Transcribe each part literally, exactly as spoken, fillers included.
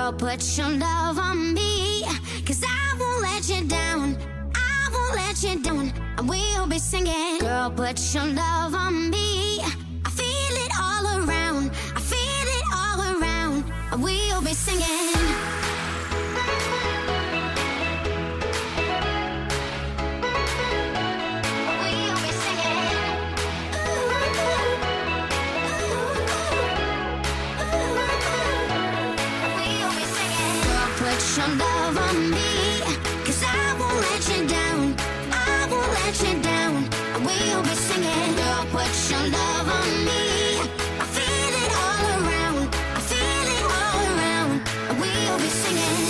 Girl, put your love on me, 'cause I won't let you down. I won't let you down. I will be singing. Girl, put your love on me. I feel it all around. I feel it all around. I will be singing. Put your love on me, 'cause I won't let you down. I won't let you down. I will be singing. Girl, put your love on me. I feel it all around. I feel it all around. I will be singing.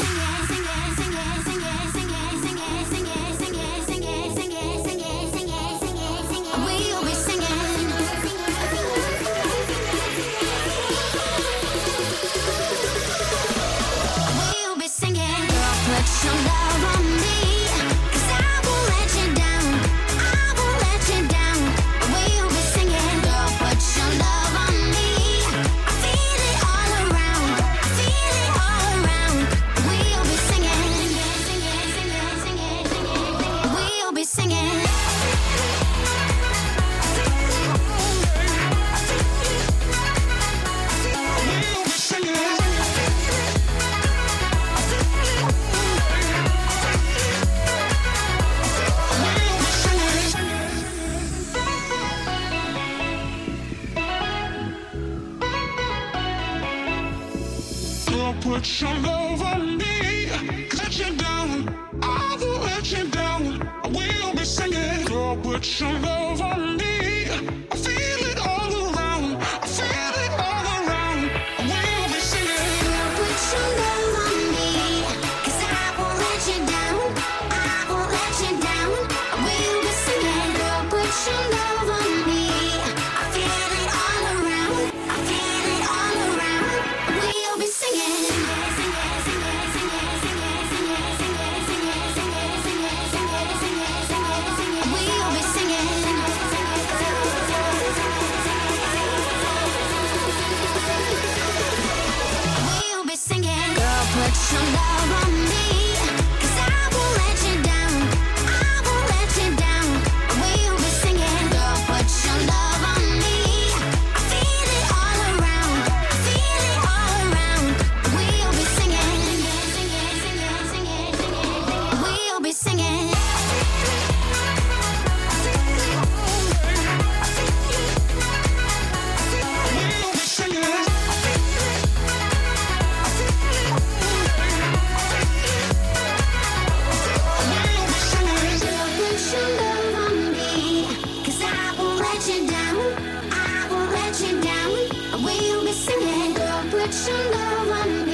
Put your love on me, 'cause I won't let you down. I won't let you down. I will be singing. Girl, put your love on me. I feel it all around. I feel it all around. I will be singing. I will be singing. Put your love on me, let you down. I won't let you down. I will be singing. Girl, put your love on me. I feel it all around. I feel it all around. I will be singing. Girl, put your love on me, 'cause I won't let you down. I won't let you down. I will be singing. Girl, put your love on me. I feel it all around. I feel it all around. I will be singing. Put your love on me, 'cause I won't let you down. I won't let you down. I will be singing. Girl, put your love on me. I feel it all around. I feel it all around. I will be singing. I will be singing. Put your love on me.